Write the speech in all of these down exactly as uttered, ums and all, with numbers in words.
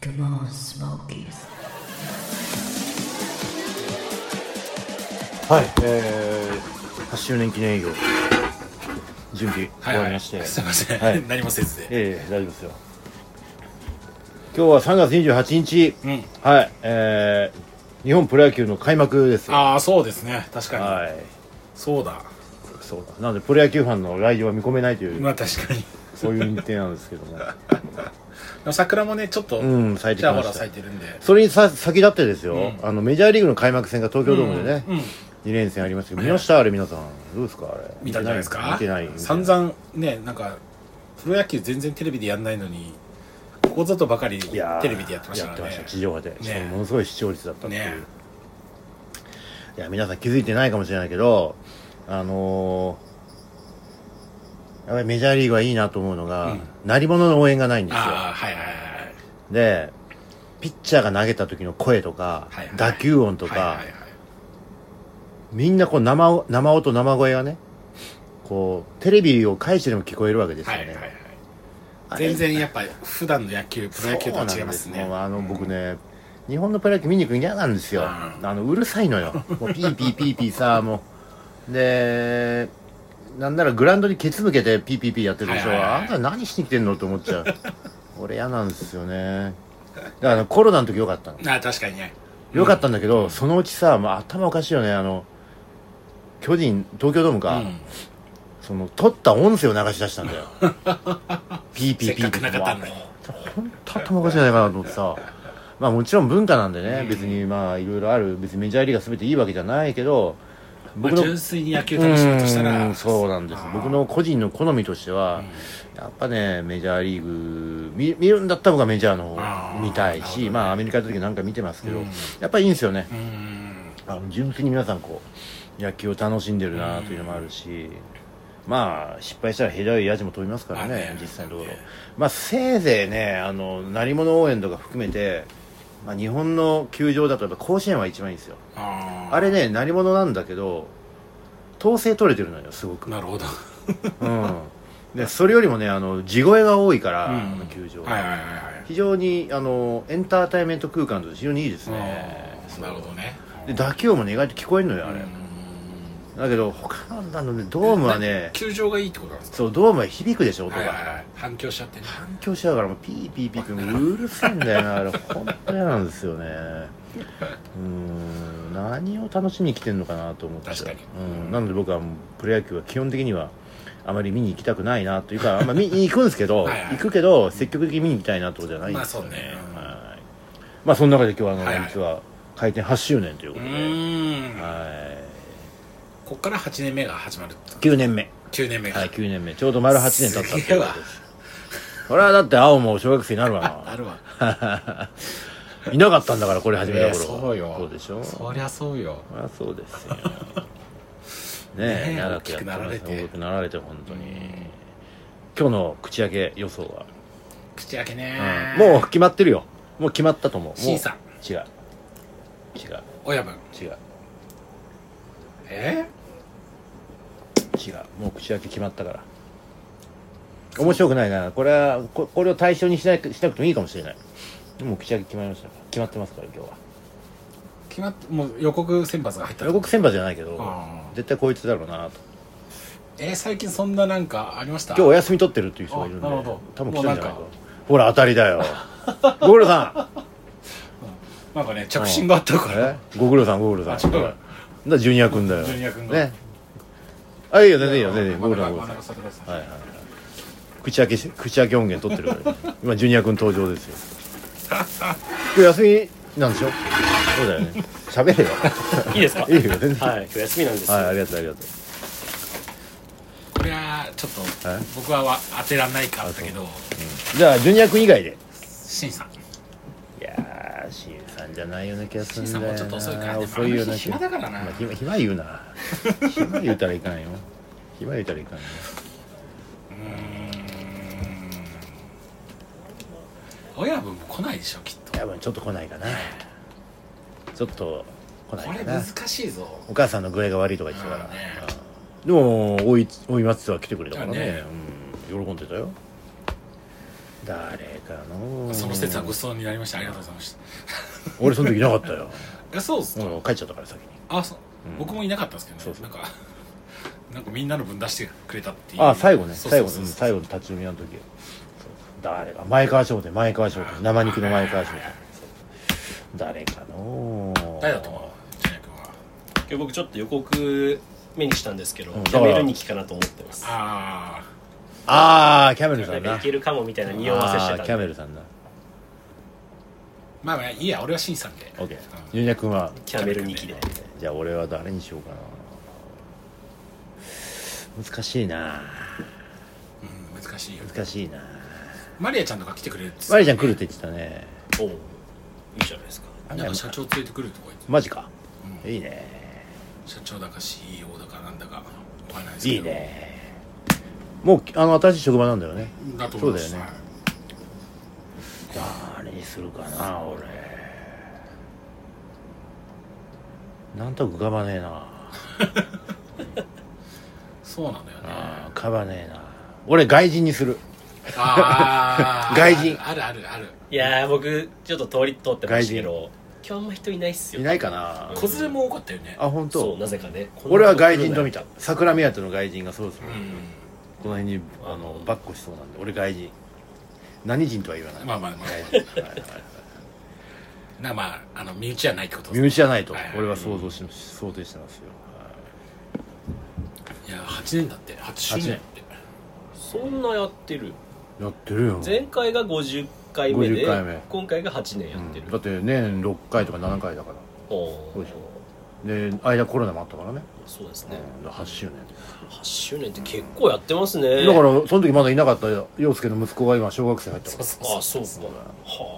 Come on, Smokies. はい、えー、はちしゅうねん記念営業準備終わりまして、 はいはい、すいません、はい、何もせずで、 ええー、大丈夫ですよ。今日はさんがつにじゅうはちにち、うん、はい、えー、日本プロ野球の開幕ですよ。 ああ、そうですね、確かに、はい、そうだそうだ、なのでプロ野球ファンの来場は見込めないという、 まあ確かにそういう日程なんですけども桜もねちょっと、うん、咲いてきました。咲いてるんで、 それにさ先立ってですよ、うん、あのメジャーリーグの開幕戦が東京ドームでね、うんうん、にれんせんありますけど、見ました？あれ皆さんどうですか？あれ見たんじゃないですか？ 見てない。 散々ね、なんかプロ野球全然テレビでやんないのにここぞとばかりテレビでやってましたからね。やってました、 地上波で、ね、ものすごい視聴率だったっていう、ね、いや皆さん気づいてないかもしれないけど、あのー、やっぱりメジャーリーグはいいなと思うのが、うん、鳴り物の応援がないんですよ。 あ、はいはいはい、 でピッチャーが投げた時の声とか、はいはい、打球音とか、はいはいはい、みんなこう 生, 生音生声がね、こうテレビを介してでも聞こえるわけですよね、はいはいはい、全然やっぱ普段の野球プロ野球とは違いますね。 あの僕ね、日本のプロ野球見に行くの嫌なんですよ、うん、あのうるさいのよもうピーピーピーピーさもうでなんならグラウンドにケツ向けてピーピーピーやってるでしょ、はいはいはい、あんた何しに来てんのって思っちゃう俺嫌なんですよね。だからコロナの時良かったの。 あ、確かにね、 良かったんだけど、うん、そのうちさ、まあ、頭おかしいよね。あの巨人東京ドームか、うん、その撮った音声を流し出したんだよピーピーピーって本当頭おかしいんじゃないかなと思ってさまあもちろん文化なんでね、うん、別にまあいろいろある、別にメジャーリーガー全ていいわけじゃないけど、 僕の、まあ、純粋に野球楽しむとしたら、 うん、そうなんです。僕の個人の好みとしては、うん、やっぱねメジャーリーグ 見, 見るんだったら僕はメジャーの方見たいし、ね、まあアメリカの時なんか見てますけど、うん、やっぱりいいんですよね、うん、あの純粋に皆さんこう野球を楽しんでるなというのもあるし、うん、まあ失敗したらヘラいヤジも飛びますからね、ね、実際のところ、まあせいぜいね、あの鳴り物応援とか含めて、まあ、日本の球場だとやっぱ甲子園は一番いいんですよ。 あ, あれね鳴り物なんだけど統制取れてるのよすごく。 なるほどうんでそれよりもね、あの地声が多いから、うん、あの球場、 はいはいはいはい、 非常にあのエンターテインメント空間として非常にいいですね。 なるほどね。 で打球音もね意外と聞こえるのよあれ。だけど他のねドームはね、 球場がいいってことなんですか？ そう、ドームは響くでしょ音が、 はいはいはい、反響しちゃってね。 反響しちゃうからもうピーピーピーピーうるさいんだよなあれ本当嫌なんですよねうーん何を楽しみに来てんのかなと思って。 確かに、 うん、なので僕はプロ野球は基本的にはあまり見に行きたくないなというか、まあ、見に行くんですけどはい、はい、行くけど積極的に見に行きたいなってことじゃないんですよね。まあそうね、はい、まあその中で今日はあの、はいはい、実は開店はちしゅうねんということで、うーん、はい、 ここからはちねんめが始まる。 きゅうねんめきゅうねんめはい、きゅうねんめちょうど丸はちねん経ったっていうことです。これはだって青も小学生になるわななるわいなかったんだからこれ始めた頃は、 えー、そうよ、 そうでしょ、 そりゃそうよ、 そりゃそうですよねえ、長くやってます。大きくなられて本当に。今日の口開け予想は？ 口開けね、 うん、もう決まってるよ。もう決まったと思う。 シンさん違う違う親分違うえー、違う、もう口開け決まったから面白くないなこれは。 こ, これを対象にしなくしなくてもいいかもしれない。でも口開け決まりましたから、決まってますから今日は。 決まって、もう予告選抜が入った。 予告選抜じゃないけど絶対こいつだろうなと。 えー、最近そんななんかありました？ 今日お休み取ってるっていう人がいるんで、 なるほど、 多分来たんじゃないか。ほら当たりだよご苦労さんなんかね着信があったから、 うん、ご苦労さんご苦労さん。 あ、違うだジュニア君だよ。 ジュニア君がね。あ、いいよ全然いいよ全然。ご苦労さんご苦労さん。はいはい。口開け口開け音源取ってるから今ジュニア君登場ですよ今日休みなんでしょ？そうだよね。喋れよいいですか？ いいよ全然。 はい、今日休みなんですよ。 はい、ありがとうありがとう。 これはちょっと僕は当てらんないかったけど、うん、 じゃあジュニア君以外でシンさん。 いやーシンさんじゃないような気がするんだよな。 シンさんもちょっと遅いからね。 遅いよな。 暇だからな、 まあ、暇, 暇言うな暇言うたらいかんよ。暇言うたらいかんよ。 うーん、親分も来ないでしょきっと。 親分ちょっと来ないかな。ちょっと来ないかな。 これ難しいぞ。 お母さんの具合が悪いとか言ってたから、ね、でもおいおい松は来てくれたからね、ね、うん、喜んでたよ。 誰かのその説はごちそうになりました。ありがとうございました。 俺その時いなかったよ。 え、そうですか。 もう帰っちゃったから先に。 あ、そう、 うん、 僕もいなかったんですけどね。 そうそうなんかなんかみんなの分出してくれたっていう。 あ、最後ね、 そうそうそう最後、うん、最後の立ち読みの時。誰か、前川商店、前川商店、生肉の前川商店。誰かの誰だと思う、ジャニー君は。 今日僕ちょっと予告目にしたんですけど、 うん、 キャメルニキかなと思ってます。 あああ、キャメルさんな。 なんかいけるかもみたいな匂わせしてたんで。 キャメルさんな。 まあまあいいや、俺はシンさんで。 オッケー。ジュニア君はキャメルニキで。 じゃあ俺は誰にしようかな。難しいな。 うん、難しいよ。 難しいな。 マリアちゃんとか来てくれるって、 マリアちゃん来るって言ってたね。 おお、いいじゃないですか。 なんか社長連れてくるとか言って。 マジか、 うん、 いいね。 社長だか シーイーオー だかなんだかわかんないですけど。 いいね。もうあの新しい職場なんだよね。 だと思います。 そうだよね。誰にするかな俺。なんとか浮かばねえな。 そうなんだよね。 あ浮かばねえな。俺外人にする。 ああ外人あるあるある。 いやー、僕ちょっと通り通ってましたけど、今日あんま人いないっすよ。 いないかな。 子連れも多かったよね。 あ、本当。 そう、なぜかね。 俺は外人と見た。桜目当ての外人がそうそう、 うん、 この辺にあのバッコしそうなんで、俺外人。何人とは言わない。 まあまあまあ外人。はいはいはい。 なまああの身内じゃないってことです身内じゃないと、 はいはい、 俺は想像し、うん、想定してますよ。 いやはちねんだって。はちしゅうねんって。 そんなやってる。 やってるよ。 前回がごじゅっかいめでごじゅっかいめ、 今回がはちねんやってる、 うん、だって年ろっかいとかななかいだから。 おそうでしょ。で間コロナもあったからね。 そうですね、 うん、はちしゅうねん。 はちしゅうねんって結構やってますね。 だからその時まだいなかった陽介の息子が今小学生入ったから。 そうそうあ、そうか。は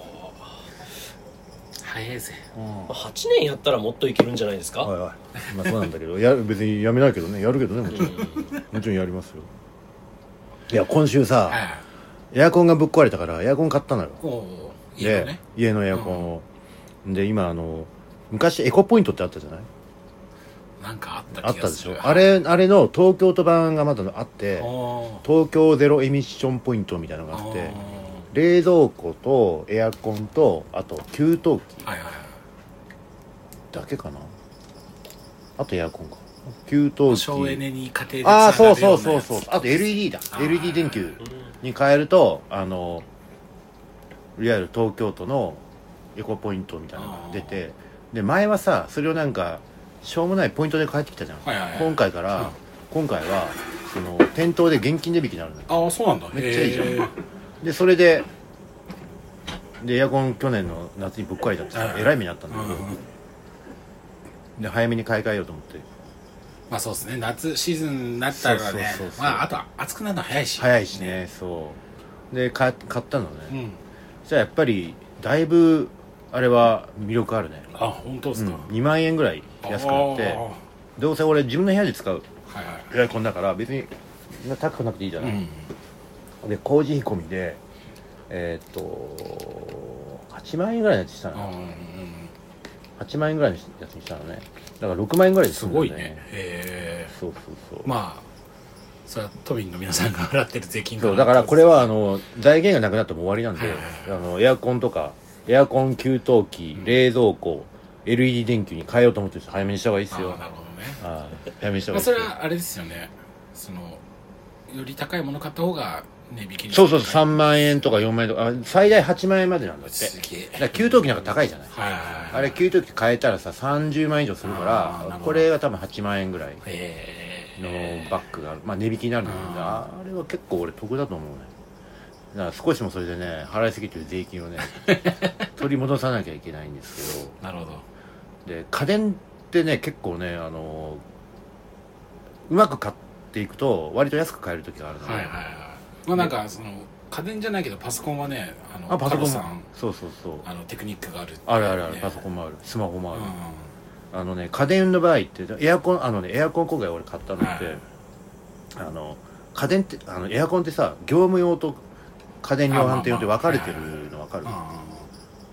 早いぜ。 うんあ、はちねんやったらもっといけるんじゃないですか。 はいはい、まあそうなんだけどや別にやめないけどね、やるけどね、もちろんもちろんやりますよ。いや今週さ、 はい、 エアコンがぶっ壊れたからエアコン買ったのよ。 おお、家でのね、 家のエアコンを、うん、で今あの昔エコポイントってあったじゃない。 なんかあったあったで気がする。 しょ。あれあれの東京都版がまだあってお東京ゼロエミッションポイントみたいなのがあって冷蔵庫とエアコンとあと給湯器はいはいはい。 だけかな。あとエアコンか給湯器省エネに家庭でああつながそうるよなやつそうそうそう。あと エルイーディー だ。 あーエルイーディー 電球に変えるとあのいわゆる東京都のエコポイントみたいなのが出て、で前はさそれをなんかしょうもないポイントで返ってきたじゃん、 はいはいはい、 今回から、うん、今回はその店頭で現金値引きになるのよ。 ああそうなんだ。 めっちゃいいじゃん。でそれででエアコン去年の夏にぶっ壊れちゃってさ、えらい目にあったんだけど、うん、で早めに買い替えようと思って。 まあそうですね、夏シーズンになったらね、 そうそうそうそう、 まああとは暑くなるの早いし早いしね、そうで買買ったのね、 うん、 じゃあやっぱりだいぶあれは魅力あるね。 あ、本当ですか、 うん、にまんえんぐらい安くなって、どうせ俺自分の部屋で使う、はいはい、エアコンだから別に高くなくていいじゃない、うん、で工事費込みでえー、っとはちまんえんぐらいのやつしたの、うんうん、はちまんえんぐらいのやつにしたのね。だからろくまんえんぐらいでするんだね。すごいね。へえ。 そうそうそう。 まあそれは都民の皆さんが払ってる税金そうだからこれはあの財源がなくなっても終わりなんで、あのエアコンとかエアコン給湯器、うん、冷蔵庫 エルイーディー 電球に変えようと思ってる人早めにした方がいいですよ。 あ、なるほどね。 あ早めにした方がいいですよ。 まあ、それはあれですよね、そのより高いもの買った方が値引きに、 そうそうさんまんえんとかよんまんえんとか最大はちまんえんまでなんだって。 すげえ。 だから給湯器なんか高いじゃない、 はいはいはい、 あれ給湯器変えたらささんじゅうまん以上するからこれが多分はちまんえんぐらいのバッグがある、まあ値引きになるんだけど、あれは結構俺得だと思うね。だから少しもそれでね払いすぎてる税金をね取り戻さなきゃいけないんですけど。 なるほど。 で家電ってね結構ねあのうまく買っていくと割と安く買える時があるので、はいはいはい、 まあなんかその家電じゃないけどパソコンはね、あのあパソコンもさんそうそうそうあのテクニックがある、ね、 あるあるある、パソコンもあるスマホもある、うん、あのね家電の場合ってエアコンあのねエアコン今回俺買ったのって、はい、あの家電ってあのエアコンってさ業務用と家電量販店用って分かれてるの分かる、まあまあはいはい、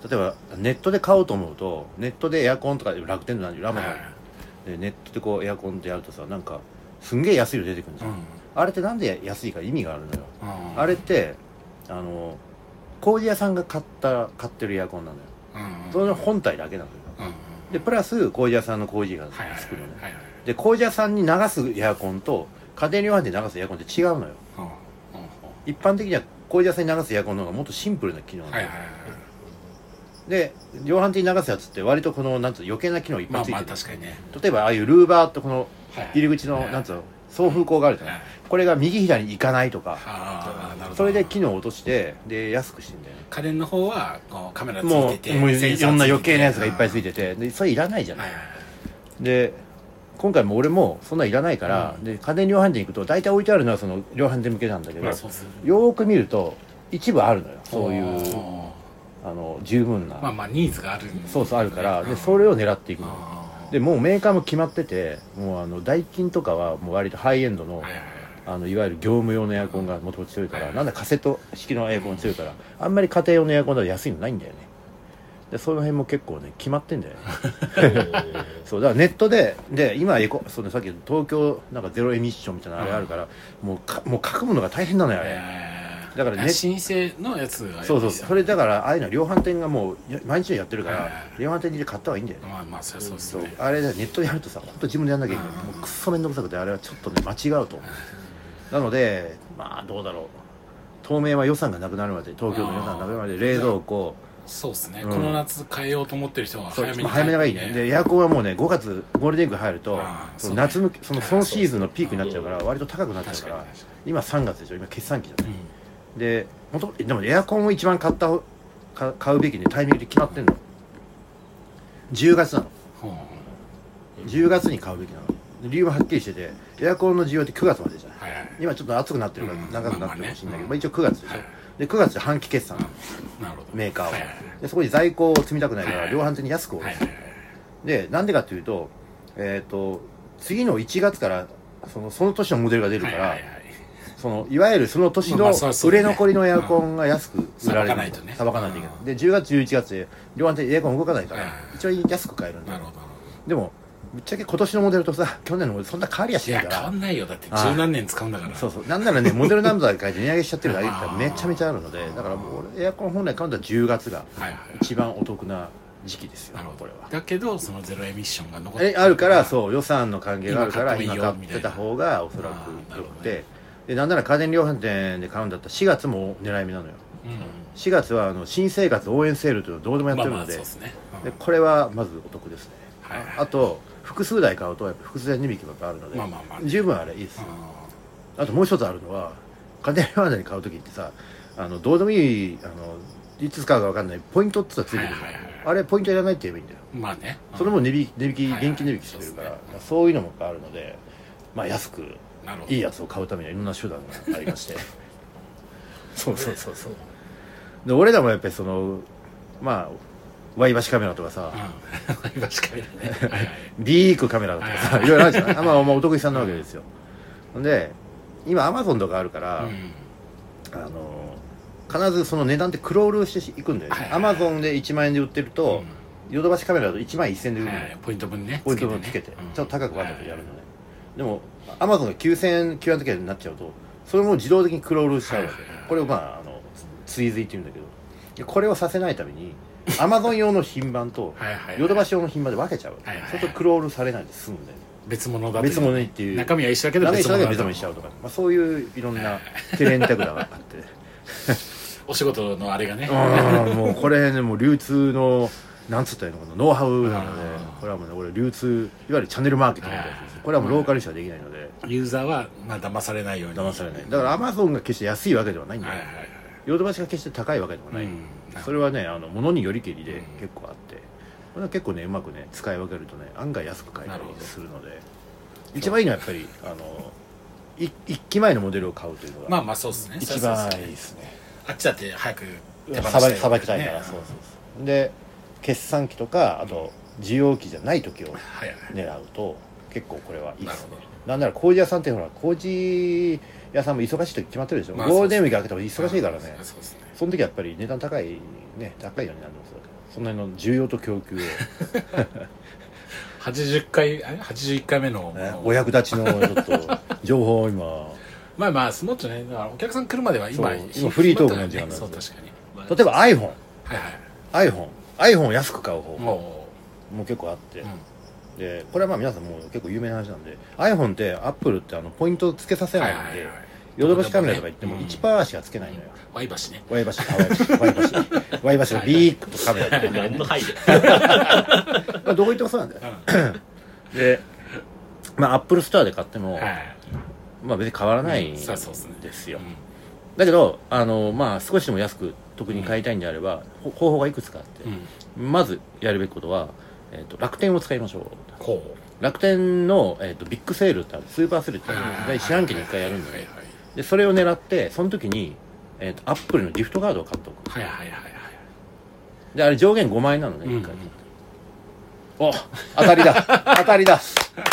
例えばネットで買おうと思うとネットでエアコンとか楽天とかラマダ、はい、でネットでこうエアコンってやるとさなんかすんげえ安いの出てくるんじゃん、うん、あれってなんで安いか意味があるのよ、うん、あれってあの工事屋さんが買った買ってるエアコンなのよ、 うんうん、 その本体だけなのよ、 うんうん、 でプラス工事屋さんの工事が作るのね、 はいはいはいはい、 で工事屋さんに流すエアコンと家庭量販店で流すエアコンって違うのよ、 うんうん、 一般的には工事屋さんに流すエアコンの方がもっとシンプルな機能なの、はいはいはい、で量販店に流すやつって割とこのなんつう余計な機能いっぱいついてる、まあまあ確かにね、例えばああいうルーバーとこの入り口の、はいはい、なんつうの送風口があるじゃない、はい、これが右左に行かないとか、それで機能を落としてで安くしてんだよね。 家電の方はこうカメラついててもういろんな余計なやつがいっぱいついててでそれいらないじゃない、はいはい、で今回も俺もそんないらないから、うん、で家電量販店行くと大体置いてあるのはその量販店向けなんだけど、まあ、よーく見ると一部あるのよそういうあの十分なまあまあニーズがある、ね、 そうそうあるからでそれを狙っていくのでもうメーカーも決まっててもうあのダイキンとかはもう割とハイエンドの、はいはいはい、あのいわゆる業務用のエアコンがもともと強いから、はいはい、なんだカセット式のエアコンが強いから、あんまり家庭用のエアコンだと安いのないんだよね。でその辺も結構ね決まってんだよねそうだからネットでで今エコそう、ね、さっき東京なんかゼロエミッションみたいなあれあるから、うん、もうかもう書くものが大変なのよあれ。だからね申請のやつがそうそうそれだからああいうのは量販店がもう毎日やってるから、はいはい、量販店に買った方がいいんだよね。 まあまあそうそうそう、 あれネットでやるとさ本当自分でやんなきゃいけない、もうくっそ面倒くさくてあれはちょっとね間違うとなのでまあどうだろう当面は予算がなくなるまで東京の予算がなくなるまで冷蔵庫そうですね、うん、この夏変えようと思ってる人は早めに早めがいいね。でエアコンはもうねごがつゴールデンウィーク入るとその夏向きそのそのシーズンのピークになっちゃうから割と高くなっちゃうから今さんがつでしょ今決算期じゃない、うん、で元でもエアコンを一番買ったか買うべきねタイミングで決まってんのじゅうがつなの、うん、じゅうがつに買うべきなの。理由ははっきりしててエアコンの需要ってくがつまでじゃない、はいはい、今ちょっと暑くなってるから長くなってるかもしれないけど、うんまあねまあ、一応くがつでしょ、はい、でくがつで半期決算なの、なるほどメーカーは、はいはいはい、でそこに在庫を積みたくないから量販店に安く置く、はいはいはい、でなんでかっていうとえっ、ー、と次のいちがつからそのその年のモデルが出るから、はいはいはい、そのいわゆるその年の売れ残りのエアコンが安く売られる、さばかないとねさばかないといけない、うん、でじゅうがつじゅういちがつで量販店エアコン動かないから、はいはいはい、一応安く買えるんだよ。なるほど。でもぶっちゃけ今年のモデルとさ去年のモデルそんな変わりやしないから。いや変わんないよだって十何年使うんだから。 そうそうなんならねモデルナンバーで書いて値上げしちゃってるだけってめちゃめちゃあるのでだからもうエアコン本来買うんだったらじゅうがつが一番お得な時期ですよ、はいはい、これは。 だけどそのゼロエミッションが残ってるあるからそう予算の関係があるから今買ってた方がおそらくよくてでなんなら家電量販店で買うんだったらしがつも狙い目なのよ、うん、しがつはあの新生活応援セールというのをどうでもやってるの で,、まあまあ そうですねうん、でこれはまずお得ですね、はいはい、あと複数台買うとやっぱ複数台値引きもあるので、まあまあまあね、十分あれいいですよ。あともう一つあるのは家電量販店で買う時ってさあのどうでもいいあのいつ使うか分かんないポイントってついてくる、はいはいはい、あれポイントいらないって言えばいいんだよ。まあね、それも値引き値引き現金値引きしてるから、はいはいはい、そういうのもあるので、まあ、安くいいやつを買うためにはいろんな手段がありましてそうそうそうそうで俺らもやっぱりそのまあワイバシカメラとかさ、 うん、ワイバシカメラねビークカメラとかさ、いろいろあるじゃない。まあ、まあお得意さんなわけですよ。で今アマゾンとかあるから、うん、あの必ずその値段ってクロールしていくんだよね。アマゾンでいちまんえんで売ってると、ヨドバシカメラだといちまんせんえんで売るのよ、はい、 ポイント分ねポイント分つけて、ね、ちょっと高くわざとやるのね、はい、でもアマゾンがきゅうせんえんきゅうえんの時になっちゃうとそれも自動的にクロールしちゃうわけ、はい、これをまああの追随っていうんだけどこれをさせないためにアマゾン用の品番とヨドバシ用の品番で分けちゃう、はいはいはい、それとクロールされないで済むんだよね。 別物だ別物にっていう中身は一緒だけど別物だ別物にしちゃうとか、まあ、そういういろんな手練手札があってお仕事のあれがねもうこれねもう流通のなんつったらいいのかなノウハウなのでこれはもうね俺流通いわゆるチャンネルマーケティングみたいなやつです。これはもうローカルしかできないのでユーザーはまあ騙されないように騙されないだからアマゾンが決して安いわけではないんだよ、はいはいはい、ヨドバシが決して高いわけでもない、うん、それはねあの物によりけりで結構あって、これは結構ねうまくね使い分けるとね案外安く買えたりするので一番いいのはやっぱりあのい一期前のモデルを買うというのがまあまあそうですね一番いいですね。 あっちだって早く手放したいさばきたいから、ね、そうそうそうで決算期とかあと需要期じゃない時を狙うと結構これはいいですね。なんなら工事屋さんってほら工事屋さんも忙しい時決まってるでしょ、まあ、ゴールデンウィーク明けても忙しいからね、まあ、そうですね。その時はやっぱり値段高いね高いようになるんですよ。そんなの需要と供給をはちじゅっかいはちじゅういっかいめの、 ね、お役立ちのちょっと情報を今まあまあスモッチねお客さん来るまでは今今フリートークの時間なんですよ。 そう確かに例えば iPhone はいはい iPhone iPhone を安く買う方法ももう結構あって、 う、うん、 でこれはまあ皆さんもう結構有名な話なんで iPhone って Apple ってあのポイントをつけさせないんで、 はいはいはい、 ヨドバシカメラとか行ってもうんいちパーセント しかつけないのよ、 ワイバシね、 ワイバシワイバシワイバシワイバシのビーッとカメラで何の配慮まあどこ行ってもそうなんだよでまあ Apple ストアで買っても、 はい、 まあ別に変わらないんそうそうですねですよ、 うん、 だけどあのまあ少しでも安く特に買いたいんであれば、うん、方法がいくつかあって、うん、まずやるべきことは、えーと、楽天を使いましょう。 こう楽天の、えーと、ビッグセールってある、スーパーセールってある、四半期にいっかいやるんで、ね、でそれを狙ってその時に、えーと、アップルのギフトカードを買っておく。 はいはいはいはい。 であれ上限ごまん円なのね、 うん、 いっかい。お当たりだ当たりだ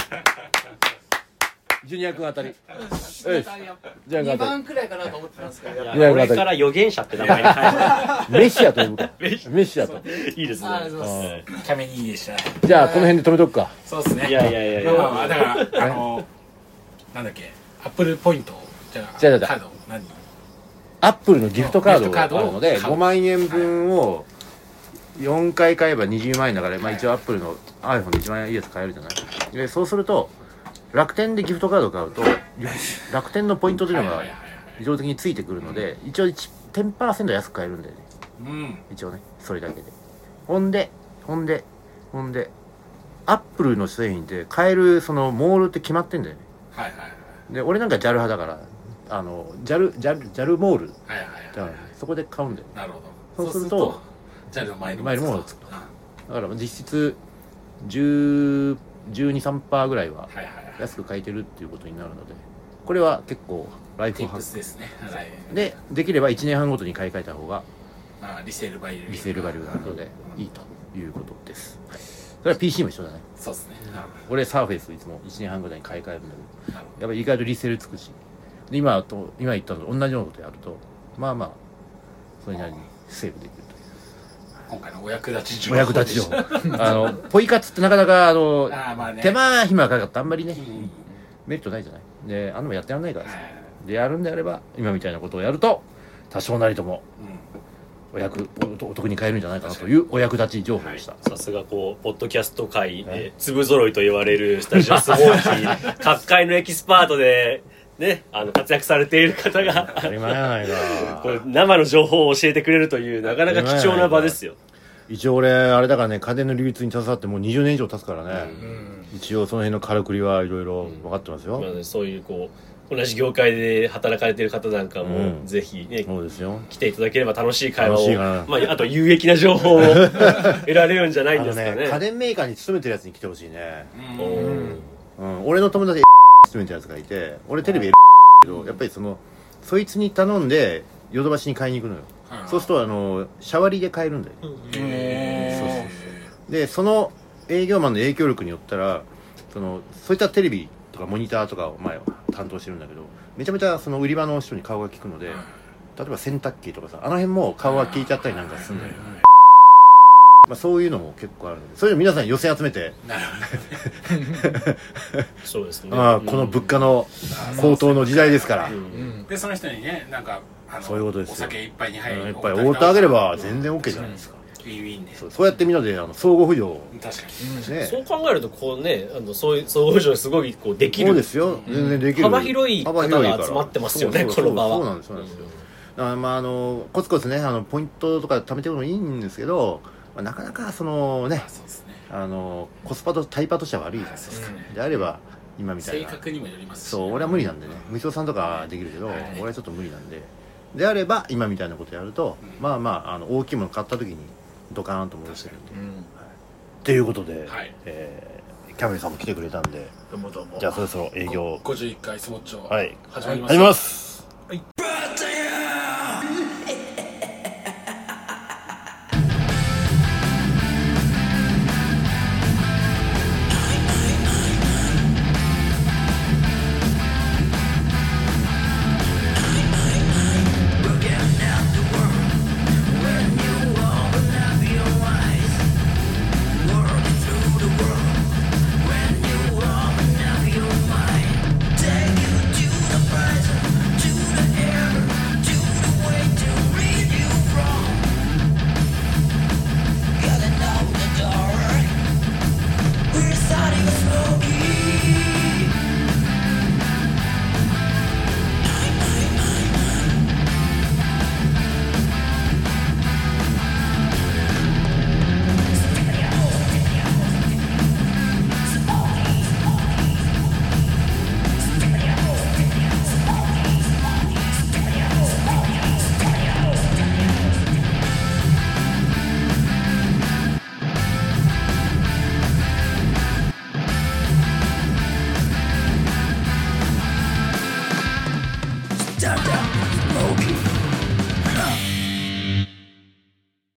ジュニア君当たり。 にばんくらいかなと思ってたんですけど、 これから預言者って名前に変えるメシアと呼ぶかメシアといいですね。 ありがとうございます。 キャメにいいでしたね。 じゃあこの辺で止めとくか。 そうですね。 いやいやいやいや、 まあまあまあだからあのなんだっけ、アップルポイントじゃあじゃあカード何アップルのギフトカードがあるのでギフトカードをごまん円分をよんかい買えばにじゅうまん円だから、まあ、一応アップルの iPhone でいちまん円いいやつ買えるじゃない。でそうすると楽天でギフトカードを買うと楽天のポイントというのが自動的についてくるので、一応 じゅっパーセント 安く買えるんだよね、 うん、 一応ね、それだけで。ほんでほんでほんでアップルの製品って買えるそのモールって決まってんだよね。 はいはいはいで俺なんか ジャル 派だからあの ジャル ジャル ジャル モールはいはいだからそこで買うんだよ。 なるほど。 そうするとジャルのマイルマイルもつくと。だから実質じゅう、じゅうに、さんパーセント ぐらいははいはいはい安く買えてるっていうことになるので、これは結構ライフティッハックプスですね。はい。 でできればいちねんはんごとに買い替えた方がまあリセールバリューリセールバリューがあるのでいいということです、はい、それは ピーシー も一緒だね。 そうですね。なる俺サーフェイスいつもいちねんはんごとに買い替えるんだけど、 ほど。 やっぱり意外とリセールつくし、で今と今言ったのと同じようなことやるとまあまあそれなりにセーブできるという今回のお役立ち情お役立ち情報あのポイ活ってなかなかあのあーまあね手間暇かかってあんまりね、 うんメリットないじゃないで、あんなのやってらんないからさ、 はいでやるんであれば今みたいなことをやると多少なりともうんお役おお得に買えるんじゃないかなというお役立ち情報でした、 さすがこうポッドキャスト界で粒揃いと言われるスタジオスモーキー各界のエキスパートでね、あの活躍されている方が当たり前やないかこう生の情報を教えてくれるというなかなか貴重な場ですよ。 一応俺あれだからね、家電の流通に携わってもうにじゅうねん以上経つからね、 うん一応その辺のからくりはいろいろ分かってますよ、 まあね、そういうこう同じ業界で働かれている方なんかも、 うんぜひねそうですよ。 来ていただければ楽しい会話を楽しいかなまあ、あと有益な情報を得られるんじゃないんあのですかね。 ね、家電メーカーに勤めてるやつに来てほしいね、 うんおーうん、俺の友達勤めてるやつがいて、俺テレビけどやっぱりそのそいつに頼んでヨドバシに買いに行くのよ、 はいそうするとあのシャワリで買えるんだよ、 へでその営業マンの影響力によったらそのそういったテレビとかモニターとかを前は担当してるんだけど、めちゃめちゃその売り場の人に顔が利くので、例えば洗濯機とかさ、あの辺も顔が利いちゃったりなんかするんだよ、まあ、そういうのも結構あるので、そういうの皆さん寄せ集めて、 なるほどね。 そうですね。 ああこの物価の高騰の時代ですから、 うんうんでその人にね、なんかあのそういうことですよお酒一杯に入るいっぱいおごってあげれば全然 OK じゃないですか、 ウィンウィンで。 そうそうやってみんなであの相互扶助確かに。 ね、 そう考えるとこうね、あのそういう総合上すごいこうできるそうですよ、全然できる、 幅広い方が幅広いから集まってますよねそうそうこの場はそうなんです、そうなんですよ、だからまああのコツコツね、あのポイントとか貯めてるのもいいんですけど、まあ、なかなかそのね、 そうですね。 あのコスパとタイパとしては悪いじゃないですか、 うんであれば今みたい性な、 格にもよりますし。 そう俺は無理なんでね、無償さんとかはできるけど、 はい俺はちょっと無理なんで、であれば今みたいなことやると、 うんまあまああの大きいもの買った時にドカーンと戻せるんで、 うんっていうことで、 はいえーキャメルさんも来てくれたんで、 どうもどうも。 じゃあそろそろ営業ごじゅういっかいスモッチョはい始まりま始めます。 はい。